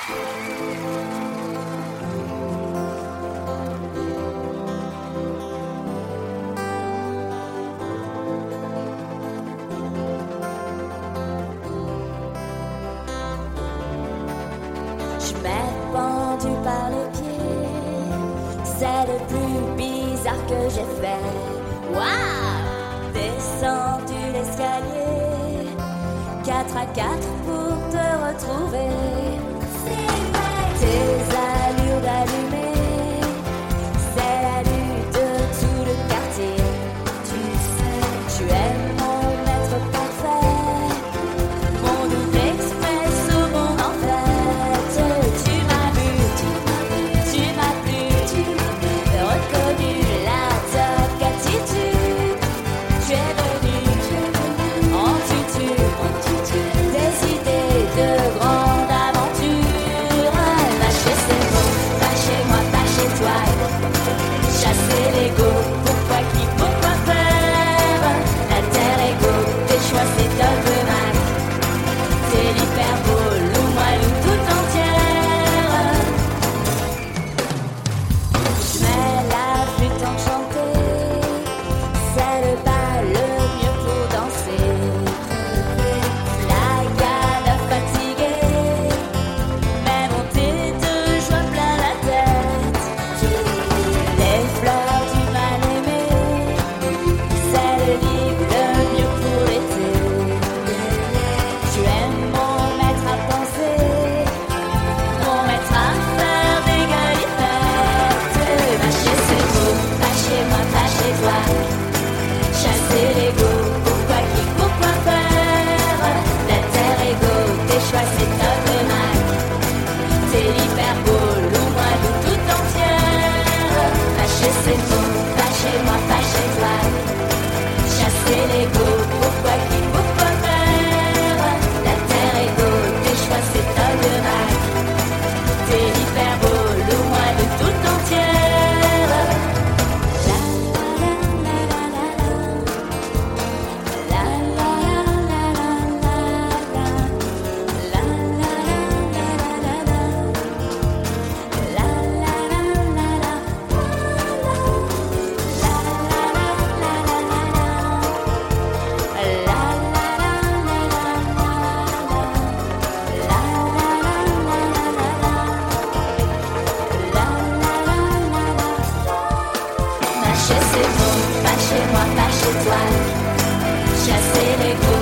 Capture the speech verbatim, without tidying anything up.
Je m'ai pendu par les pieds, c'est le plus bizarre que j'ai fait. Waouh! Descendu l'escalier, quatre à quatre pour te retrouver. C'est vrai. Tes allures d'allumé, c'est la lutte de tout le quartier. Tu sais, tu es mon maître parfait, mon double expresso, mon enfer. Tu m'as vu, tu m'as plu, reconnu la top attitude. Tu es venu en tutu, des idées de grande aventure. Va chez ces mots, va chez moi, va chez toi. Chasser l'ego, pourquoi qui, pourquoi faire. La terre ego, tes choix c'est dogmatique. C'est l'hyperbole ou moi ou tout entière. Je mets la flûte enchantée, c'est le bal le mieux pour danser. La gale fatiguée, mais montée de joie plein la tête. Les fleurs du mal aimé, c'est le livre le mieux pour l'été. Tu es mon maître à penser, mon maître à faire des galipettes. Va chez ces mots, va chez moi, va chez toi. Chasser l'ego, pourquoi qui, pourquoi faire. La terre égo, tes choix c'est dogmatique. C'est l'hyperbole ou moi ou tout entière. Va chez ces mots, va chez moi, va chez toi. Chasser l'ego, pourquoi qui, pourquoi faire. La terre égo, tes choix c'est dogmatique. C'est l'hyperbole ou moi de tout entière. La la la la la la. La la la la la la. La la la la la la. La la la la la. La la la la la la. La la la la Va chez ces mots, va chez moi, va chez toi. Chasser l'ego.